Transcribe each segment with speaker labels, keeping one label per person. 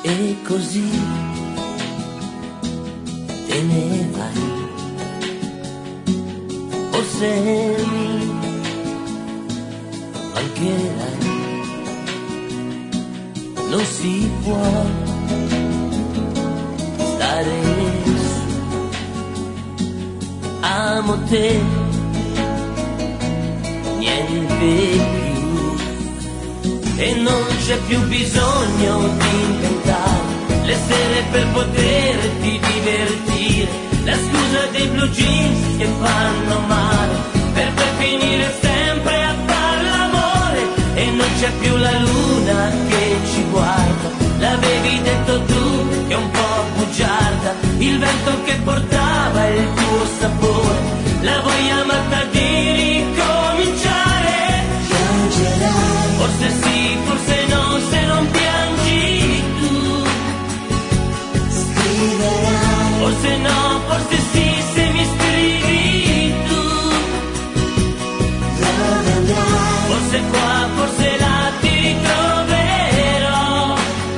Speaker 1: E così te ne vai, forse mi mancherai. Non si può stare su, amo te, niente più, e non c'è più bisogno di inventare le sere per poterti divertire, la scusa dei blue jeans che fanno male, per poi finire sempre a far l'amore, e non c'è più la luna che ci guarda, l'avevi detto tu che è un po' bugiarda, il vento che portava il tuo sapore, la voglia matta di ricominciare. Piangerai, forse sì, forse no, se non piangi tu. Scriverai, forse no, forse sì, se mi scrivi tu. Dove andrai, forse qua, forse là ti ritroverò.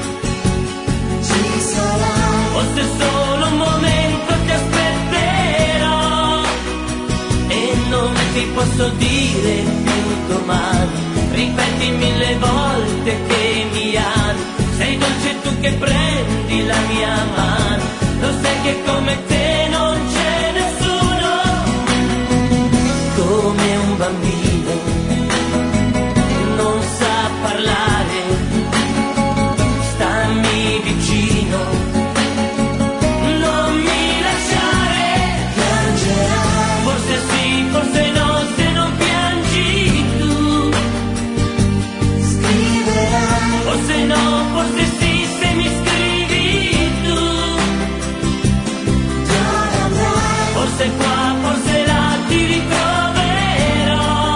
Speaker 1: Ci sarai, forse solo un momento ti aspetterò, e non ti posso dire più domani, ripeti 1000 volte che mi ami, sei dolce tu che prendi la mia mano, lo sai che come te non c'è nessuno, come un bambino che non sa parlare, stammi vicino, non mi lasciare. Piangerai, forse sì, forse no, se non piangi tu. Scriverai, forse no, forse sì, se mi scrivi tu. Dove andrai, forse qua, forse là ti ritroverò.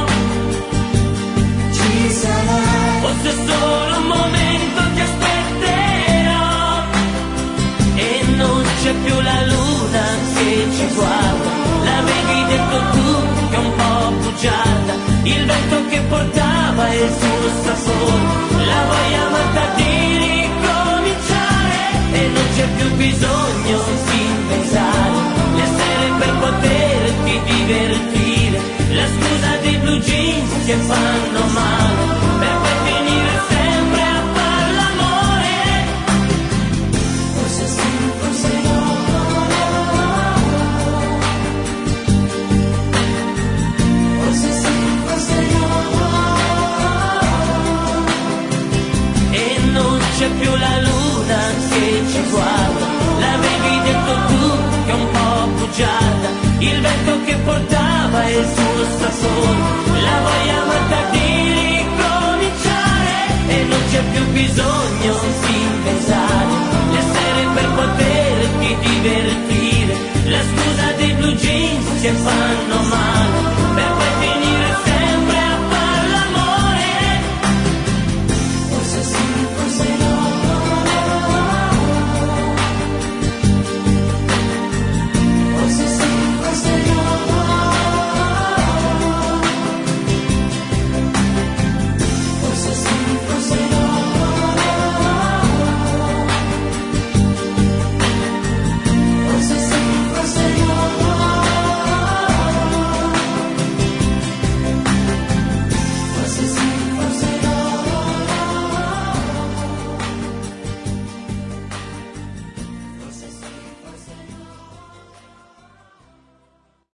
Speaker 1: Ci sarai, forse solo un momento ti aspetterò, e non c'è più la luna che ci guarda, l'avevi detto tu che è un po' bugiarda, il vento che portava il suo sapore, la voglia matta di ricominciare, e non c'è più bisogno di pensare le sere per poterti divertire, la scusa dei blue jeans che fanno